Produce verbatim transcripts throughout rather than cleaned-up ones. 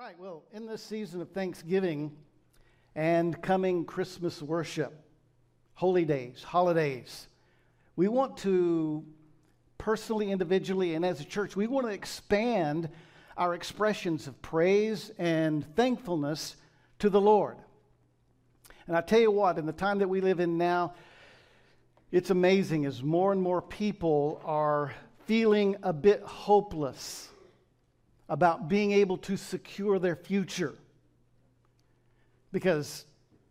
right, well, in this season of Thanksgiving and coming Christmas worship, holy days, holidays, we want to personally, individually, and as a church, we want to expand our expressions of praise and thankfulness to the Lord. And I tell you what, in the time that we live in now, it's amazing as more and more people are feeling a bit hopeless about being able to secure their future. Because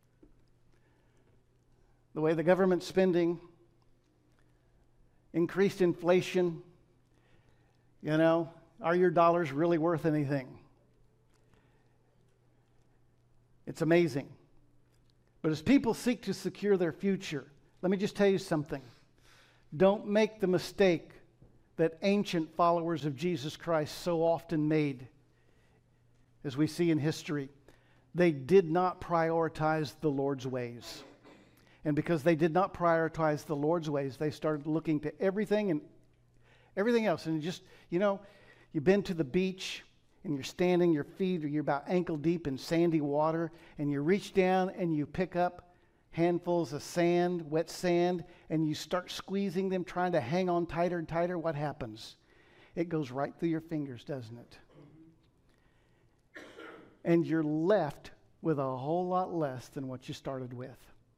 the way the government's spending, increased inflation, you know, are your dollars really worth anything? It's amazing. But as people seek to secure their future, let me just tell you something. Don't make the mistake that ancient followers of Jesus Christ so often made, as we see in history. They did not prioritize the Lord's ways. And because they did not prioritize the Lord's ways, they started looking to everything and everything else. And just, you know, you've been to the beach and you're standing, your feet, or you're about ankle deep in sandy water, and you reach down and you pick up handfuls of sand, wet sand, and you start squeezing them, trying to hang on tighter and tighter. What happens? It goes right through your fingers, doesn't it? And you're left with a whole lot less than what you started with.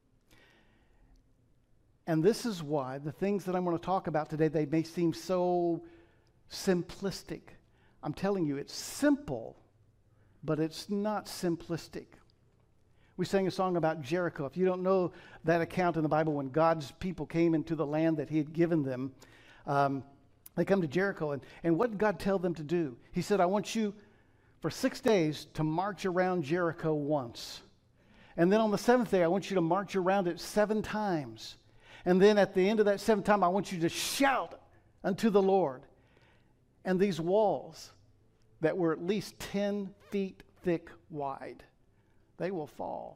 And this is why the things that I'm going to talk about today, they may seem so simplistic. I'm telling you, it's simple, but it's not simplistic. We sang a song about Jericho. If you don't know that account in the Bible, when God's people came into the land that he had given them, um, they come to Jericho. And, and what did God tell them to do? He said, I want you for six days to march around Jericho once. And then on the seventh day, I want you to march around it seven times. And then at the end of that seventh time, I want you to shout unto the Lord. And these walls that were at least ten feet thick wide, they will fall.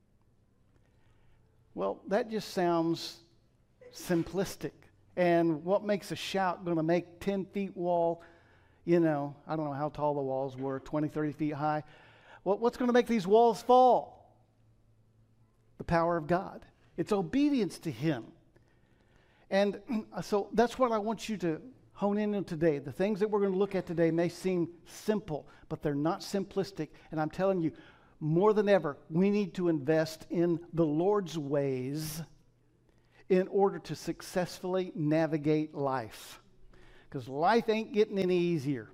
Well, that just sounds simplistic. And what makes a shout going to make ten feet wall, you know, I don't know how tall the walls were, twenty, thirty feet high. What, what's going to make these walls fall? The power of God. It's obedience to him. And so that's what I want you to hone in on today. The things that we're going to look at today may seem simple, but they're not simplistic. And I'm telling you, more than ever, we need to invest in the Lord's ways in order to successfully navigate life. Because life ain't getting any easier.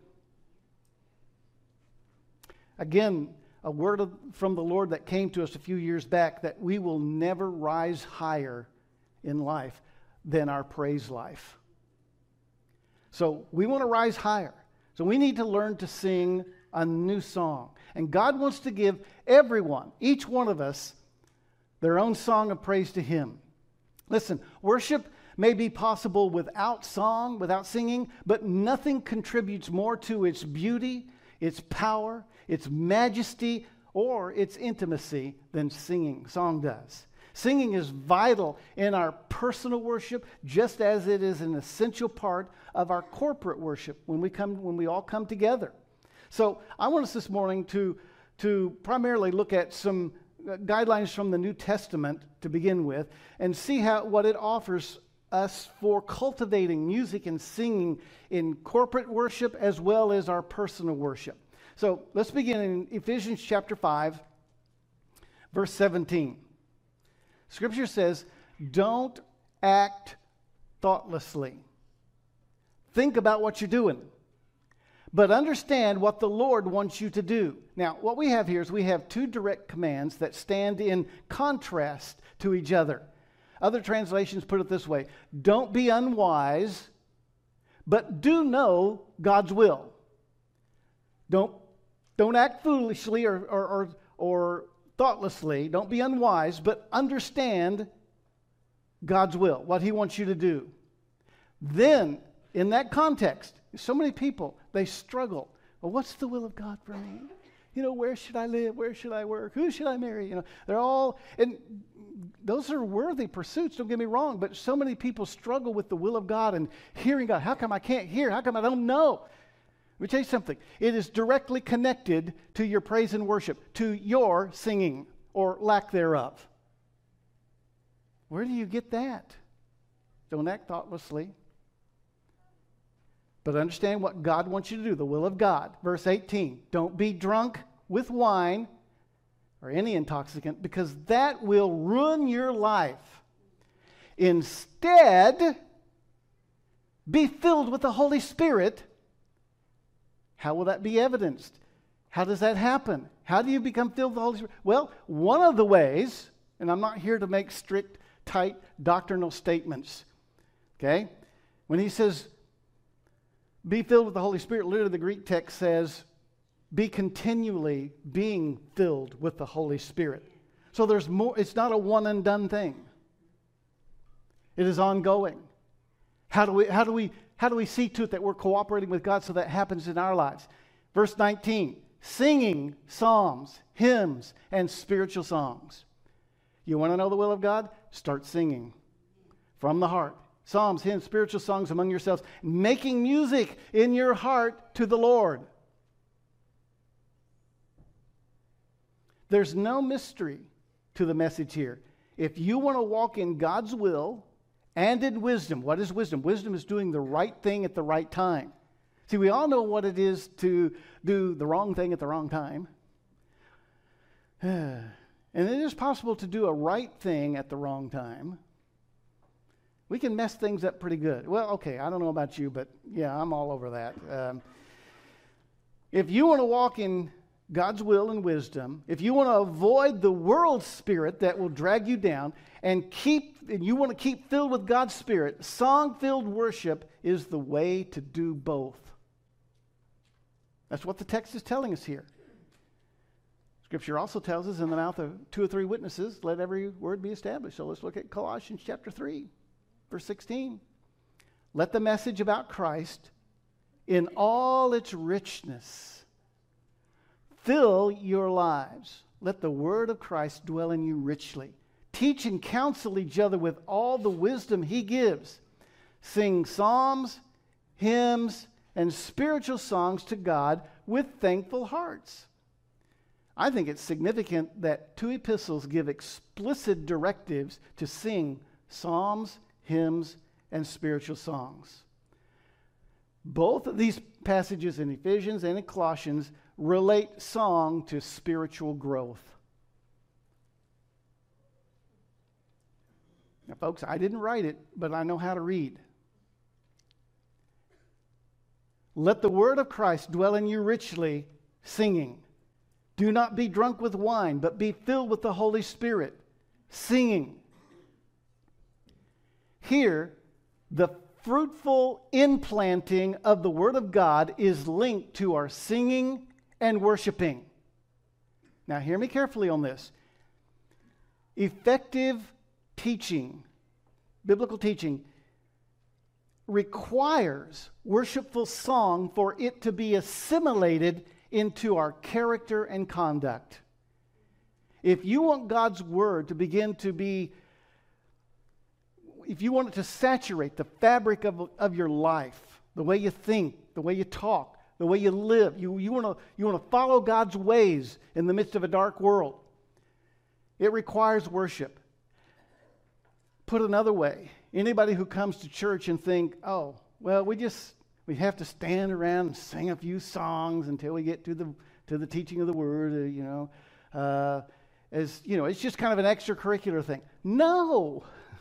Again, a word of, from the Lord that came to us a few years back, that we will never rise higher in life than our praise life. So we want to rise higher. So we need to learn to sing a new song. And God wants to give everyone, each one of us, their own song of praise to him. Listen, worship may be possible without song, without singing, but nothing contributes more to its beauty, its power, its majesty, or its intimacy than singing. Song does. Singing is vital in our personal worship, just as it is an essential part of our corporate worship when we come, when we all come together. So I want us this morning to, to primarily look at some guidelines from the New Testament to begin with, and see how what it offers us for cultivating music and singing in corporate worship as well as our personal worship. So let's begin in Ephesians chapter five, verse seventeen. Scripture says, don't act thoughtlessly. Think about what you're doing, but understand what the Lord wants you to do. Now, what we have here is we have two direct commands that stand in contrast to each other. Other translations put it this way: don't be unwise, but do know God's will. Don't, don't act foolishly or, or, or, or thoughtlessly. Don't be unwise, but understand God's will, what he wants you to do. Then, in that context, so many people, they struggle. Well, what's the will of God for me? You know, where should I live? Where should I work? Who should I marry? You know, they're all, and those are worthy pursuits, don't get me wrong, but so many people struggle with the will of God and hearing God. How come I can't hear? How come I don't know? Let me tell you something. It is directly connected to your praise and worship, to your singing or lack thereof. Where do you get that? Don't act thoughtlessly. But understand what God wants you to do, the will of God. Verse eighteen, don't be drunk with wine or any intoxicant, because that will ruin your life. Instead, be filled with the Holy Spirit. How will that be evidenced? How does that happen? How do you become filled with the Holy Spirit? Well, one of the ways, and I'm not here to make strict, tight doctrinal statements, okay? When he says, be filled with the Holy Spirit, literally the Greek text says, be continually being filled with the Holy Spirit. So there's more, it's not a one and done thing. It is ongoing. How do we, how do we, how do we see to it that we're cooperating with God so that happens in our lives? Verse nineteen, singing psalms, hymns, and spiritual songs. You want to know the will of God? Start singing from the heart. Psalms, hymns, spiritual songs among yourselves, making music in your heart to the Lord. There's no mystery to the message here. If you want to walk in God's will and in wisdom, what is wisdom? Wisdom is doing the right thing at the right time. See, we all know what it is to do the wrong thing at the wrong time. And it is possible to do a right thing at the wrong time. We can mess things up pretty good. Well, okay, I don't know about you, but yeah, I'm all over that. Um, if you want to walk in God's will and wisdom, if you want to avoid the world's spirit that will drag you down, and keep, and you want to keep filled with God's Spirit, song-filled worship is the way to do both. That's what the text is telling us here. Scripture also tells us, in the mouth of two or three witnesses, let every word be established. So let's look at Colossians chapter three, verse sixteen. Let the message about Christ in all its richness fill your lives. Let the word of Christ dwell in you richly. Teach and counsel each other with all the wisdom he gives. Sing psalms, hymns, and spiritual songs to God with thankful hearts. I think it's significant that two epistles give explicit directives to sing psalms, hymns, and spiritual songs. Both of these passages in Ephesians and in Colossians relate song to spiritual growth. Now, folks, I didn't write it, but I know how to read. Let the word of Christ dwell in you richly, singing. Do not be drunk with wine, but be filled with the Holy Spirit, singing. Here, the fruitful implanting of the Word of God is linked to our singing and worshiping. Now, hear me carefully on this. Effective teaching, biblical teaching, requires worshipful song for it to be assimilated into our character and conduct. If you want God's Word to begin to be, if you want it to saturate the fabric of, of your life, the way you think, the way you talk, the way you live, you, you want to you want to follow God's ways in the midst of a dark world, it requires worship. Put another way, anybody who comes to church and think, oh, well, we just, we have to stand around and sing a few songs until we get to the to the teaching of the Word, uh, you know, uh, as, you know, it's just kind of an extracurricular thing. No!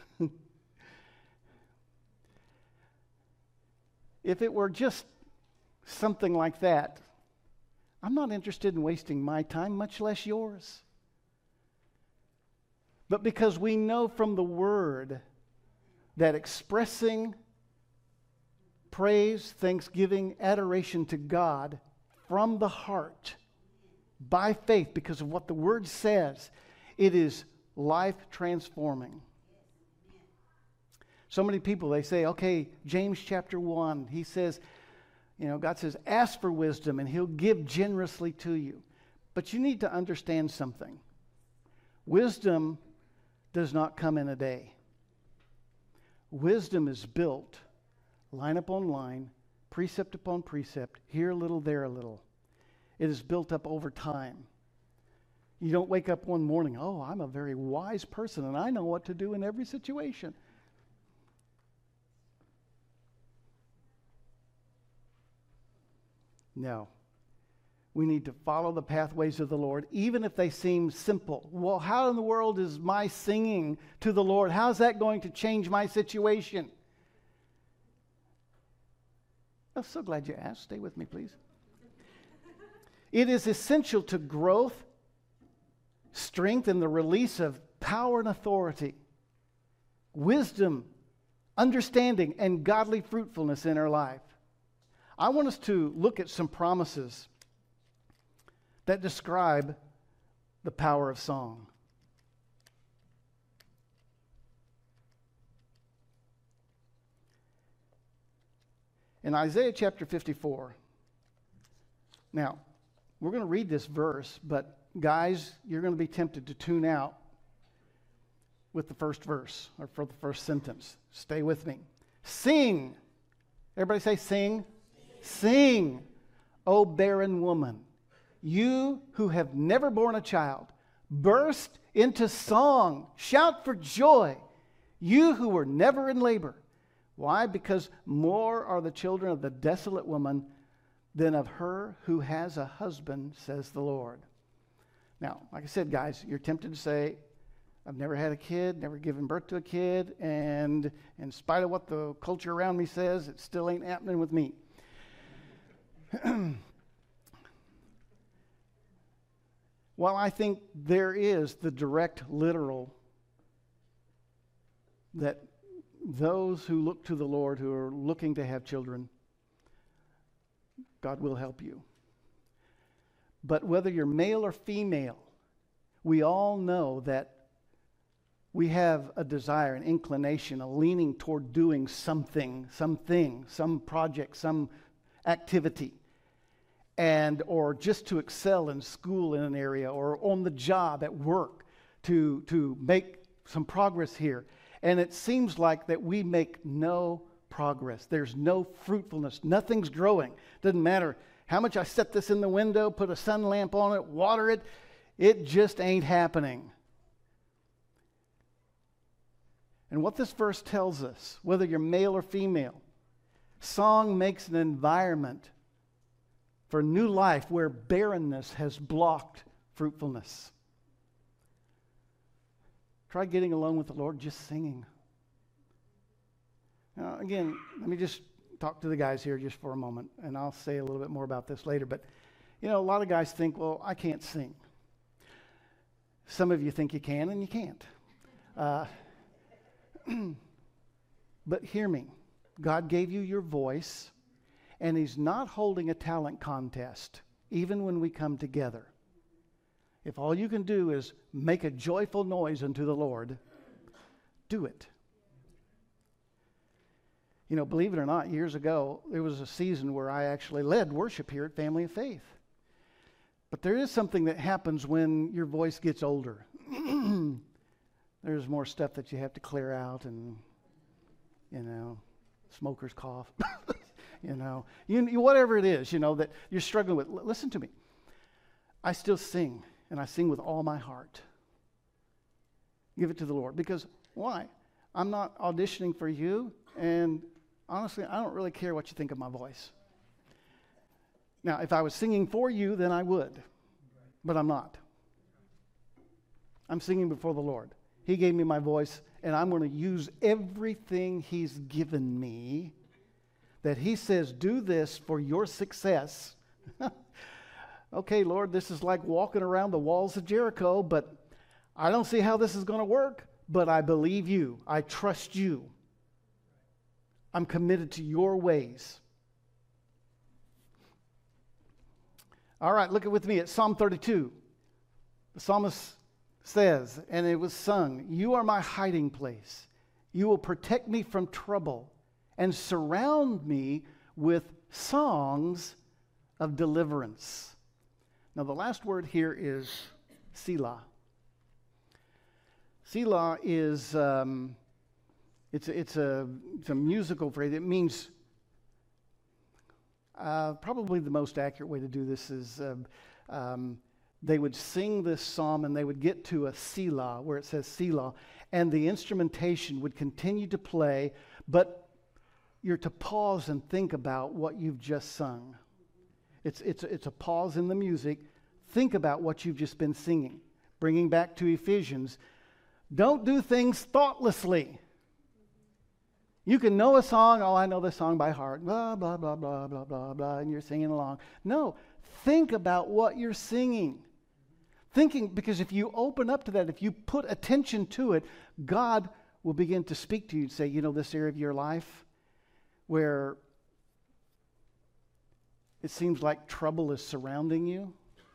If it were just something like that, I'm not interested in wasting my time, much less yours. But because we know from the Word that expressing praise, thanksgiving, adoration to God from the heart by faith, because of what the Word says, it is life transforming. So many people, they say, okay, James chapter one, he says, you know, God says, ask for wisdom and he'll give generously to you. But you need to understand something. Wisdom does not come in a day. Wisdom is built line upon line, precept upon precept, here a little, there a little. It is built up over time. You don't wake up one morning, oh, I'm a very wise person and I know what to do in every situation. No. We need to follow the pathways of the Lord, even if they seem simple. Well, how in the world is my singing to the Lord? How's that going to change my situation? I'm so glad you asked. Stay with me, please. It is essential to growth, strength, and the release of power and authority, wisdom, understanding, and godly fruitfulness in our life. I want us to look at some promises that describe the power of song. In Isaiah chapter fifty-four, now, we're going to read this verse, but guys, you're going to be tempted to tune out with the first verse, or for the first sentence. Stay with me. Sing. Everybody say sing. Sing, O barren woman, you who have never borne a child. Burst into song. Shout for joy, you who were never in labor. Why? Because more are the children of the desolate woman than of her who has a husband, says the Lord. Now, like I said, guys, you're tempted to say, I've never had a kid, never given birth to a kid, and in spite of what the culture around me says, it still ain't happening with me. While I think there is the direct literal that those who look to the Lord, who are looking to have children, God will help you. But whether you're male or female, we all know that we have a desire, an inclination, a leaning toward doing something, something, some project, some activity, and or just to excel in school in an area or on the job at work to, to make some progress here. And it seems like that we make no progress. There's no fruitfulness. Nothing's growing. Doesn't matter how much I set this in the window, put a sun lamp on it, water it, it just ain't happening. And what this verse tells us, whether you're male or female, song makes an environment for new life where barrenness has blocked fruitfulness. Try getting alone with the Lord, just singing. Now, again, let me just talk to the guys here just for a moment, and I'll say a little bit more about this later. But, you know, a lot of guys think, well, I can't sing. Some of you think you can, and you can't. Uh, but hear me. God gave you your voice, and He's not holding a talent contest, even when we come together. If all you can do is make a joyful noise unto the Lord, do it. You know, believe it or not, years ago, there was a season where I actually led worship here at Family of Faith. But there is something that happens when your voice gets older. There's more stuff that you have to clear out, and, you know, smoker's cough, you know, you, you, whatever it is, you know, that you're struggling with. L- listen to me. I still sing, and I sing with all my heart. Give it to the Lord. Because why? I'm not auditioning for you, and honestly, I don't really care what you think of my voice. Now, if I was singing for you, then I would, but I'm not. I'm singing before the Lord. He gave me my voice, and I'm going to use everything He's given me, that He says, do this for your success. Okay, Lord, this is like walking around the walls of Jericho, but I don't see how this is going to work, but I believe you. I trust you. I'm committed to your ways. All right, look with me at Psalm thirty-two. The psalmist says, and it was sung, you are my hiding place. You will protect me from trouble and surround me with songs of deliverance. Now, the last word here is Selah. Selah is, um, it's, it's, a, it's a musical phrase. It means Uh, probably the most accurate way to do this is um, um, they would sing this psalm and they would get to a Selah, where it says Selah, and the instrumentation would continue to play, but you're to pause and think about what you've just sung. It's, it's, it's a pause in the music. Think about what you've just been singing. Bringing back to Ephesians, don't do things thoughtlessly. You can know a song, oh, I know this song by heart, blah, blah, blah, blah, blah, blah, blah, and you're singing along. No, think about what you're singing. Thinking, because if you open up to that, if you put attention to it, God will begin to speak to you and say, you know, this area of your life where it seems like trouble is surrounding you,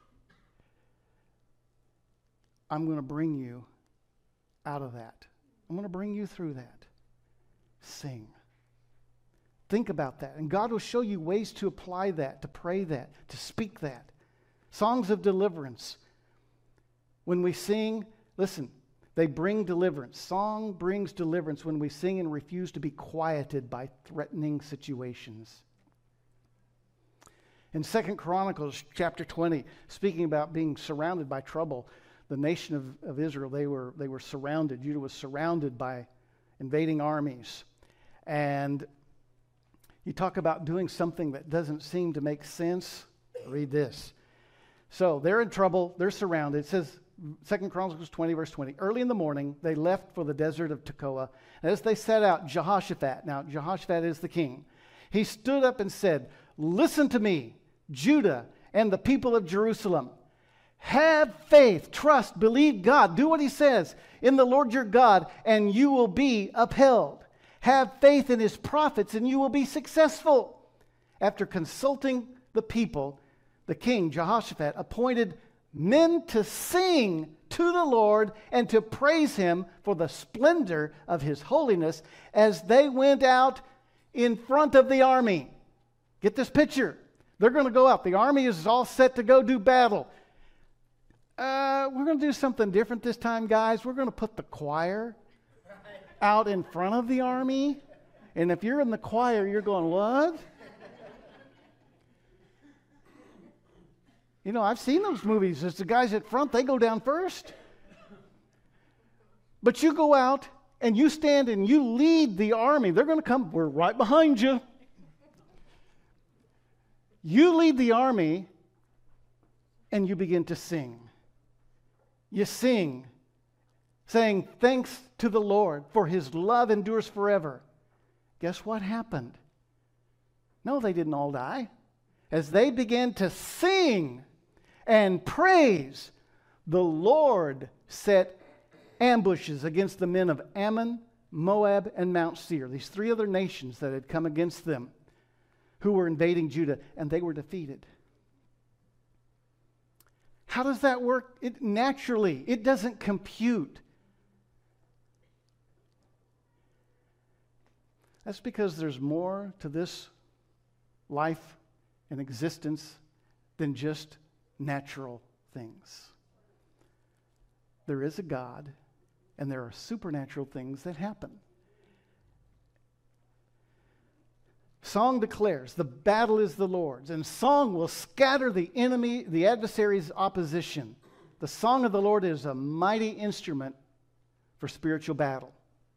I'm going to bring you out of that. I'm going to bring you through that. Sing. Think about that. And God will show you ways to apply that, to pray that, to speak that. Songs of deliverance. When we sing, listen, they bring deliverance. Song brings deliverance when we sing and refuse to be quieted by threatening situations. In Second Chronicles chapter twenty, speaking about being surrounded by trouble, the nation of, of Israel, they were, they were surrounded. Judah was surrounded by invading armies. And you talk about doing something that doesn't seem to make sense. Read this. So they're in trouble. They're surrounded. It says, Second Chronicles twenty, verse twenty. Early in the morning, they left for the desert of Tekoa. And as they set out, Jehoshaphat, now Jehoshaphat is the king, he stood up and said, listen to me, Judah and the people of Jerusalem. Have faith, trust, believe God. Do what he says in the Lord your God, and you will be upheld. Have faith in his prophets, and you will be successful. After consulting the people, the king, Jehoshaphat, appointed men to sing to the Lord and to praise him for the splendor of his holiness as they went out in front of the army. Get this picture. They're going to go out. The army is all set to go do battle. Uh, we're going to do something different this time, guys. We're going to put the choir out in front of the army. And if you're in the choir, you're going, what? You know, I've seen those movies. It's the guys at front, they go down first. But you go out and you stand and you lead the army. They're going to come. We're right behind you. You lead the army and you begin to sing. You sing, saying, thanks to the Lord, for his love endures forever. Guess what happened? No, they didn't all die. As they began to sing and praise, the Lord set ambushes against the men of Ammon, Moab, and Mount Seir, these three other nations that had come against them, who were invading Judah, and they were defeated. How does that work? It, naturally, it doesn't compute. That's because there's more to this life and existence than just natural things. There is a God, and there are supernatural things that happen. Song declares, the battle is the Lord's, and song will scatter the enemy, the adversary's opposition. The song of the Lord is a mighty instrument for spiritual battle.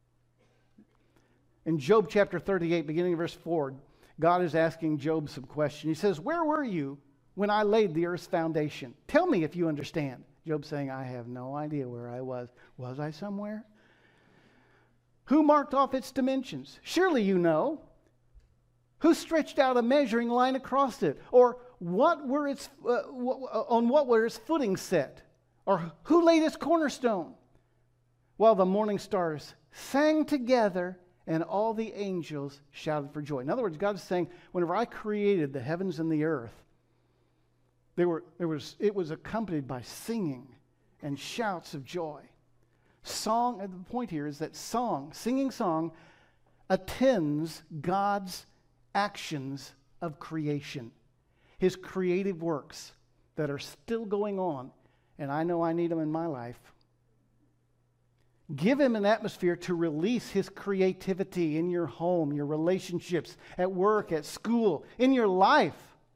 In Job chapter thirty-eight, beginning of verse four, God is asking Job some questions. He says, where were you when I laid the earth's foundation? Tell me if you understand. Job saying, I have no idea where I was. Was I somewhere? Who marked off its dimensions? Surely you know. Who stretched out a measuring line across it? Or what were its uh, w- on what were its footing set? Or who laid its cornerstone? While the morning stars sang together and all the angels shouted for joy. In other words, God is saying, whenever I created the heavens and the earth, there were, there was, it was accompanied by singing and shouts of joy. Song, and the point here is that song, singing song, attends God's actions of creation, his creative works that are still going on, and I know I need them in my life. Give him an atmosphere to release his creativity in your home, your relationships, at work, at school, in your life.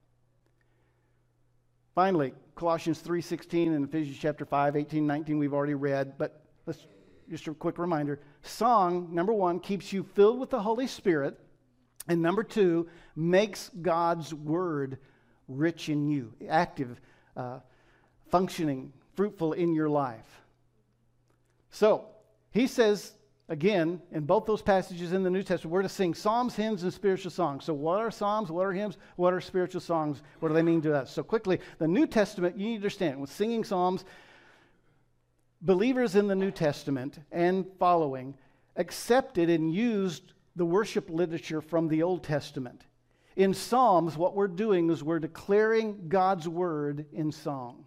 Finally, Colossians three sixteen and Ephesians chapter five, eighteen, nineteen we've already read, but let's just a quick reminder. Song, number one, keeps you filled with the Holy Spirit, and number two, makes God's word rich in you, active, uh, functioning, fruitful in your life. So, he says, again, in both those passages in the New Testament, we're to sing psalms, hymns, and spiritual songs. So what are psalms? What are hymns? What are spiritual songs? What do they mean to us? So quickly, the New Testament, you need to understand, with singing psalms, believers in the New Testament and following accepted and used the worship literature from the Old Testament. In psalms, what we're doing is we're declaring God's word in song.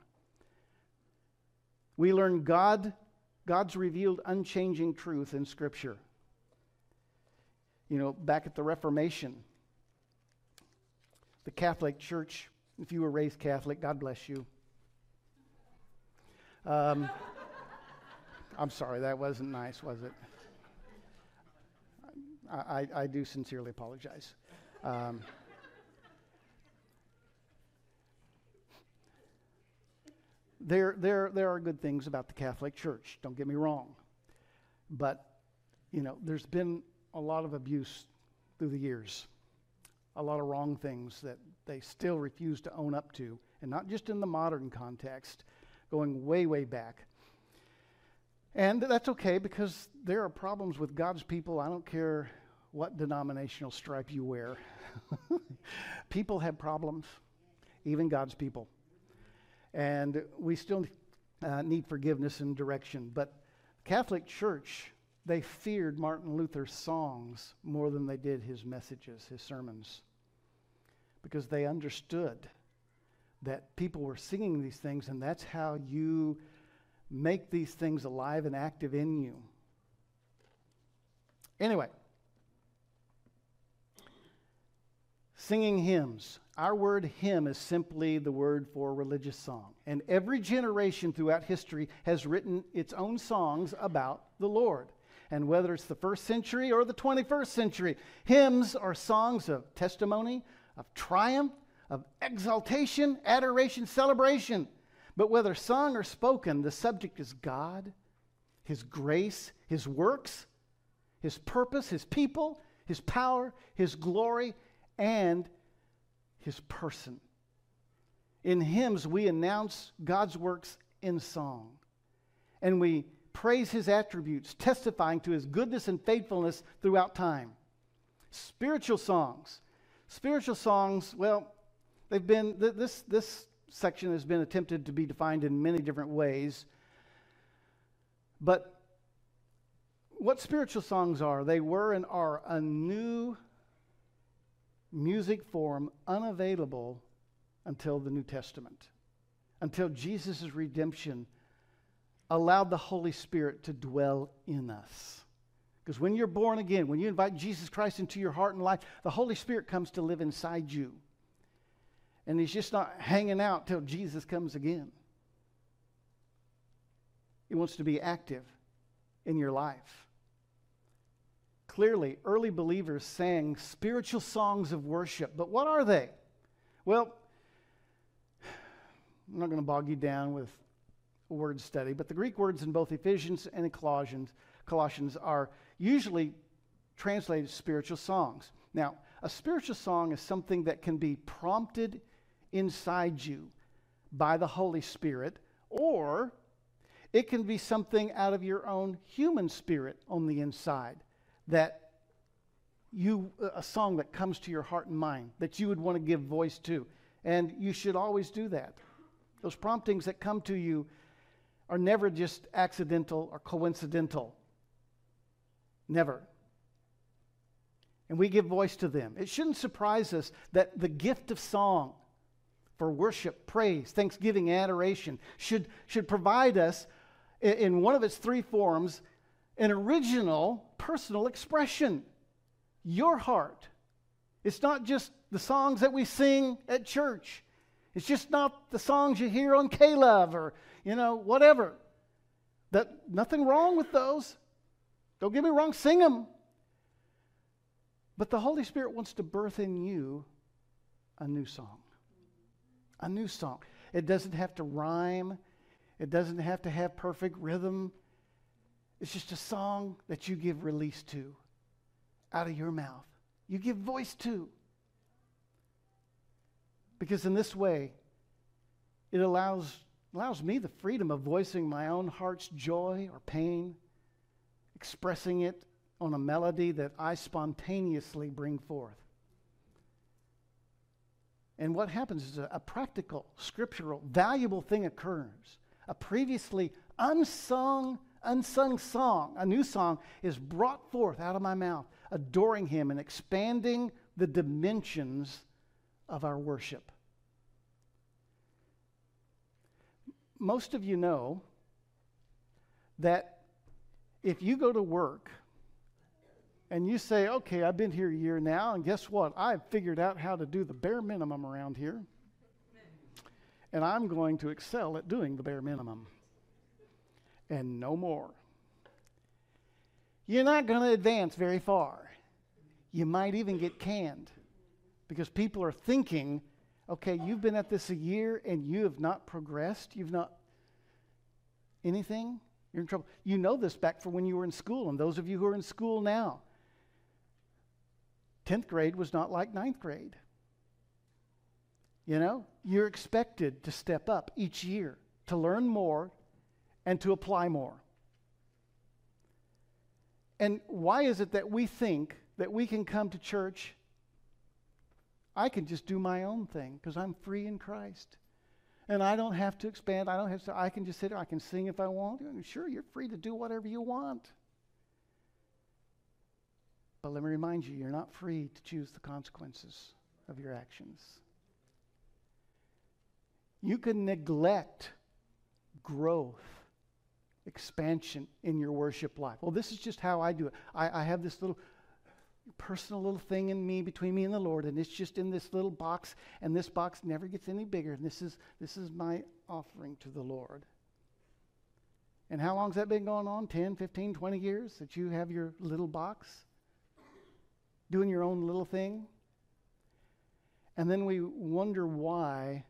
We learn God God's revealed unchanging truth in Scripture. You know, back at the Reformation, the Catholic Church, if you were raised Catholic, God bless you. Um, I'm sorry, that wasn't nice, was it? I, I, I do sincerely apologize. Um, There, there, there are good things about the Catholic Church, don't get me wrong. But, you know, there's been a lot of abuse through the years, a lot of wrong things that they still refuse to own up to, and not just in the modern context, going way, way back. And that's okay, because there are problems with God's people. I don't care what denominational stripe you wear. People have problems, even God's people. And we still uh, need forgiveness and direction. But Catholic Church, they feared Martin Luther's songs more than they did his messages, his sermons. Because they understood that people were singing these things, and that's how you make these things alive and active in you. Anyway, singing hymns. Our word hymn is simply the word for religious song. And every generation throughout history has written its own songs about the Lord. And whether it's the first century or the twenty-first century, hymns are songs of testimony, of triumph, of exaltation, adoration, celebration. But whether sung or spoken, the subject is God, His grace, His works, His purpose, His people, His power, His glory, and His person. In hymns, we announce God's works in song. And we praise His attributes, testifying to His goodness and faithfulness throughout time. Spiritual songs. Spiritual songs, well, they've been, th- this, this section has been attempted to be defined in many different ways. But what spiritual songs are, they were and are a new music form unavailable until the New Testament, until Jesus' redemption allowed the Holy Spirit to dwell in us. Because when you're born again, when you invite Jesus Christ into your heart and life, the Holy Spirit comes to live inside you. And He's just not hanging out till Jesus comes again. He wants to be active in your life. Clearly, early believers sang spiritual songs of worship. But what are they? Well, I'm not going to bog you down with a word study, but the Greek words in both Ephesians and in Colossians, Colossians are usually translated spiritual songs. Now, a spiritual song is something that can be prompted inside you by the Holy Spirit, or it can be something out of your own human spirit on the inside. That you, a song that comes to your heart and mind, that you would want to give voice to. And you should always do that. Those promptings that come to you are never just accidental or coincidental. Never. And we give voice to them. It shouldn't surprise us that the gift of song for worship, praise, thanksgiving, adoration should, should provide us in, in one of its three forms an original personal expression. Your heart. It's not just the songs that we sing at church. It's just not the songs you hear on K-Love or, you know, whatever. That, nothing wrong with those. Don't get me wrong, sing them. But the Holy Spirit wants to birth in you a new song. A new song. It doesn't have to rhyme. It doesn't have to have perfect rhythm. It's just a song that you give release to out of your mouth. You give voice to. Because in this way, it allows, allows me the freedom of voicing my own heart's joy or pain, expressing it on a melody that I spontaneously bring forth. And what happens is a, a practical, scriptural, valuable thing occurs. A previously unsung, unsung song, a new song, is brought forth out of my mouth, adoring Him and expanding the dimensions of our worship. Most of you know that if you go to work and you say, okay, I've been here a year now, and guess what? I've figured out how to do the bare minimum around here, and I'm going to excel at doing the bare minimum and no more. You're not going to advance very far. You might even get canned because people are thinking, okay, you've been at this a year and you have not progressed. You've not anything. You're in trouble. You know this back from when you were in school, and those of you who are in school now. tenth grade was not like ninth grade. You know, you're expected to step up each year, to learn more, and to apply more. And why is it that we think that we can come to church, I can just do my own thing because I'm free in Christ. And I don't have to expand. I don't have to, I can just sit there. I can sing if I want. Sure, you're free to do whatever you want. But let me remind you, you're not free to choose the consequences of your actions. You can neglect growth, expansion in your worship life. Well, this is just how I do it. I, I have this little personal little thing in me, between me and the Lord, and it's just in this little box, and this box never gets any bigger, and this is this is my offering to the Lord. And how long's that been going on? ten, fifteen, twenty years that you have your little box doing your own little thing? And then we wonder why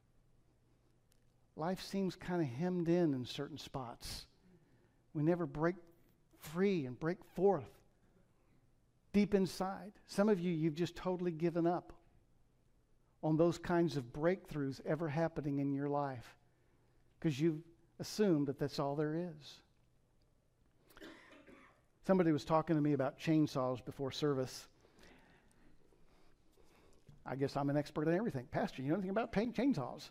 life seems kind of hemmed in in certain spots. We never break free and break forth deep inside. Some of you, you've just totally given up on those kinds of breakthroughs ever happening in your life because you've assumed that that's all there is. Somebody was talking to me about chainsaws before service. I guess I'm an expert in everything. Pastor, you know anything about paint chainsaws?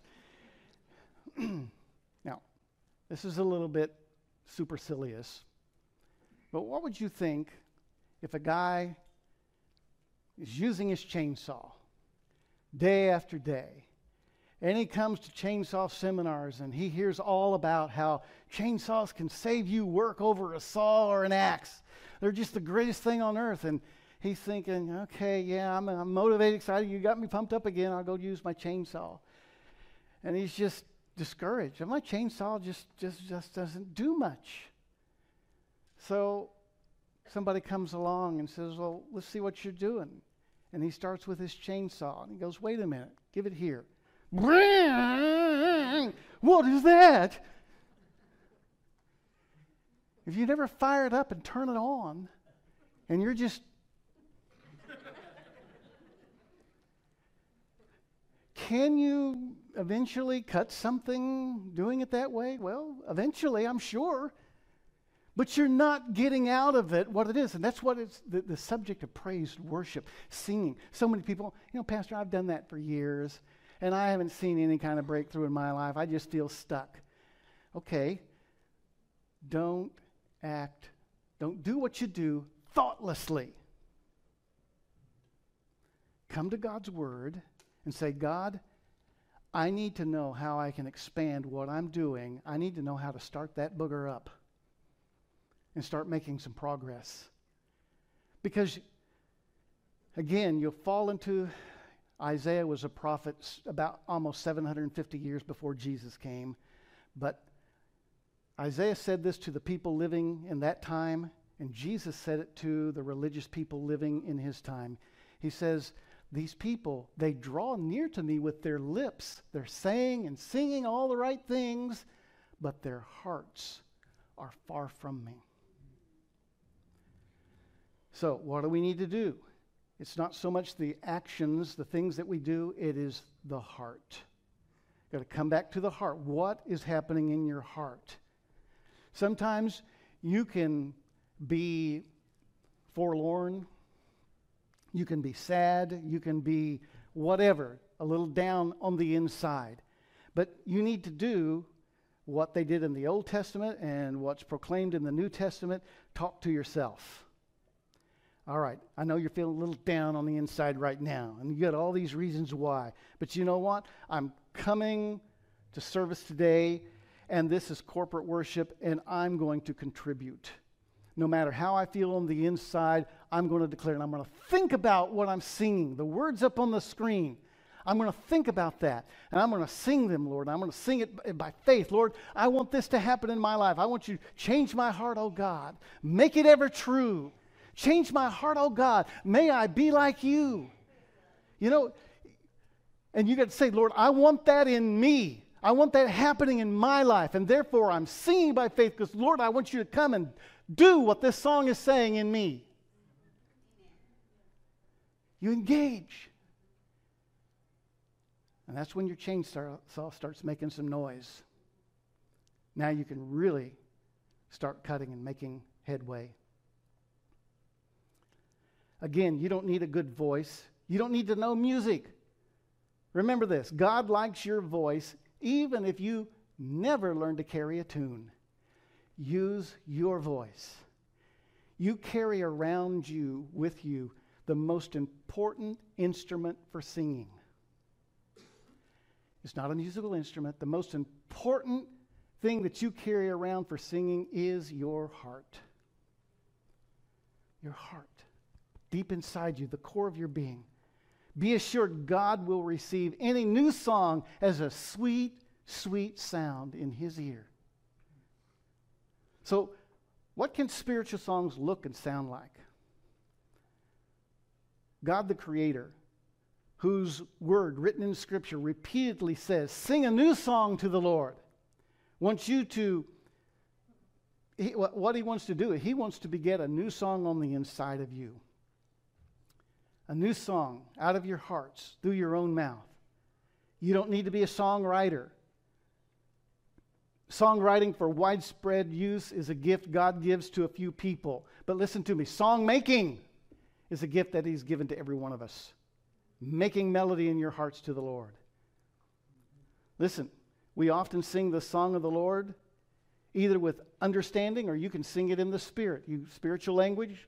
Now, this is a little bit supercilious, but what would you think if a guy is using his chainsaw day after day, and he comes to chainsaw seminars and he hears all about how chainsaws can save you work over a saw or an axe? They're just the greatest thing on earth. And he's thinking, okay, yeah, I'm, I'm motivated, excited. You got me pumped up again. I'll go use my chainsaw. And he's just discouraged. And my chainsaw just, just, just doesn't do much. So somebody comes along and says, well, let's see what you're doing. And he starts with his chainsaw. And he goes, wait a minute. Give it here. What is that? If you never fire it up and turn it on, and you're just... Can you eventually cut something doing it that way? Well, eventually, I'm sure. But you're not getting out of it what it is. And that's what it's the, the subject of praise, worship, singing. So many people, you know, Pastor, I've done that for years, and I haven't seen any kind of breakthrough in my life. I just feel stuck. Okay. Don't act, don't do what you do thoughtlessly. Come to God's Word and say, God, I need to know how I can expand what I'm doing. I need to know how to start that booger up and start making some progress. Because, again, you'll fall into, Isaiah was a prophet about almost seven hundred fifty years before Jesus came, but Isaiah said this to the people living in that time, and Jesus said it to the religious people living in his time. He says, these people, they draw near to me with their lips. They're saying and singing all the right things, but their hearts are far from me. So what do we need to do? It's not so much the actions, the things that we do, it is the heart. Got to come back to the heart. What is happening in your heart? Sometimes you can be forlorn, you can be sad, you can be whatever, a little down on the inside. But you need to do what they did in the Old Testament and what's proclaimed in the New Testament. Talk to yourself. All right, I know you're feeling a little down on the inside right now, and you got all these reasons why. But you know what? I'm coming to service today, and this is corporate worship, and I'm going to contribute. No matter how I feel on the inside, I'm going to declare, and I'm going to think about what I'm singing, the words up on the screen. I'm going to think about that, and I'm going to sing them, Lord. I'm going to sing it by faith. Lord, I want this to happen in my life. I want you to change my heart, oh God. Make it ever true. Change my heart, oh God. May I be like you. You know, and you got to say, Lord, I want that in me. I want that happening in my life. And therefore, I'm singing by faith because, Lord, I want you to come and do what this song is saying in me. You engage. And that's when your chainsaw starts making some noise. Now you can really start cutting and making headway. Again, you don't need a good voice. You don't need to know music. Remember this, God likes your voice even if you never learn to carry a tune. Use your voice. You carry around you, with you, the most important instrument for singing. It's not a musical instrument. The most important thing that you carry around for singing is your heart. Your heart. Deep inside you, the core of your being. Be assured God will receive any new song as a sweet, sweet sound in his ear. So, what can spiritual songs look and sound like? God the Creator, whose word written in Scripture repeatedly says, sing a new song to the Lord, wants you to, he, what he wants to do, he wants to beget a new song on the inside of you. A new song out of your hearts, through your own mouth. You don't need to be a songwriter. Songwriting for widespread use is a gift God gives to a few people. But listen to me, song making is a gift that he's given to every one of us. Making melody in your hearts to the Lord. Listen, we often sing the song of the Lord either with understanding or you can sing it in the Spirit. You spiritual language,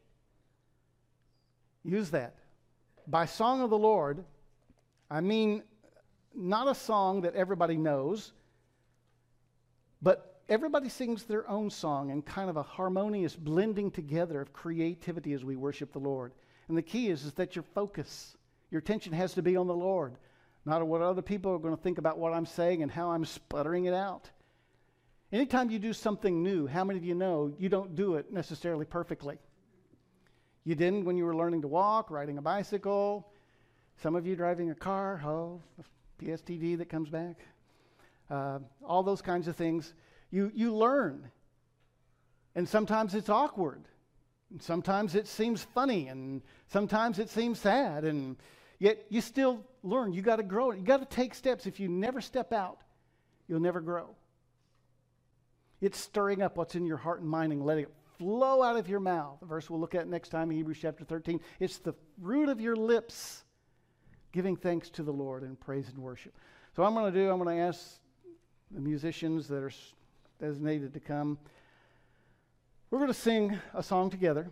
use that. By song of the Lord, I mean not a song that everybody knows, but everybody sings their own song and kind of a harmonious blending together of creativity as we worship the Lord. And the key is, is that your focus, your attention has to be on the Lord, not on what other people are going to think about what I'm saying and how I'm sputtering it out. Anytime you do something new, how many of you know you don't do it necessarily perfectly? You didn't when you were learning to walk, riding a bicycle. Some of you driving a car. Oh, P S T D that comes back. Uh, all those kinds of things. You, you learn. And sometimes it's awkward. And sometimes it seems funny. And sometimes it seems sad. And yet you still learn. You got to grow. You got to take steps. If you never step out, you'll never grow. It's stirring up what's in your heart and mind and letting it flow out of your mouth. A verse we'll look at next time in Hebrews chapter thirteen. It's the fruit of your lips, giving thanks to the Lord in praise and worship. So what I'm going to do, I'm going to ask the musicians that are designated to come. We're going to sing a song together.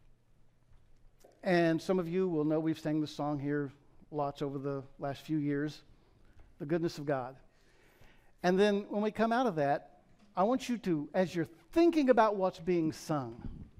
And some of you will know we've sang this song here lots over the last few years, The Goodness of God. And then when we come out of that, I want you to, as you're thinking about what's being sung,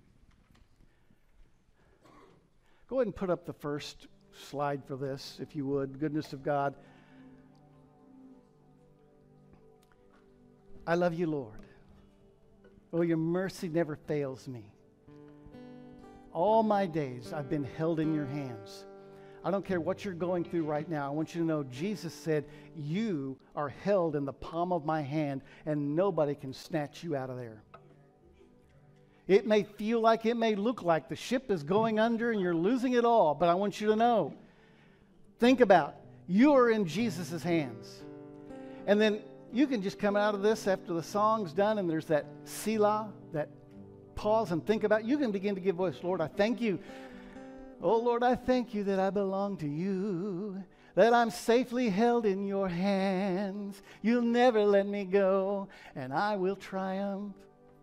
go ahead and put up the first slide for this, if you would. Goodness of God. I love you, Lord. Oh, your mercy never fails me. All my days I've been held in your hands. I don't care what you're going through right now. I want you to know Jesus said, you are held in the palm of my hand, and nobody can snatch you out of there. It may feel like, it may look like the ship is going under and you're losing it all, but I want you to know, think about, you are in Jesus' hands. And then you can just come out of this after the song's done and there's that Selah, that pause and think about, you can begin to give voice. Lord, I thank you. Oh, Lord, I thank you that I belong to you, that I'm safely held in your hands. You'll never let me go, and I will triumph.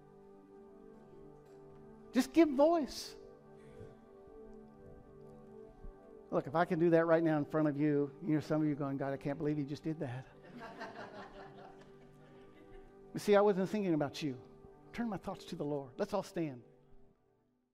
Just give voice. Look, if I can do that right now in front of you, you know, some of you going, God, I can't believe you just did that. You see, I wasn't thinking about you. Turn my thoughts to the Lord. Let's all stand.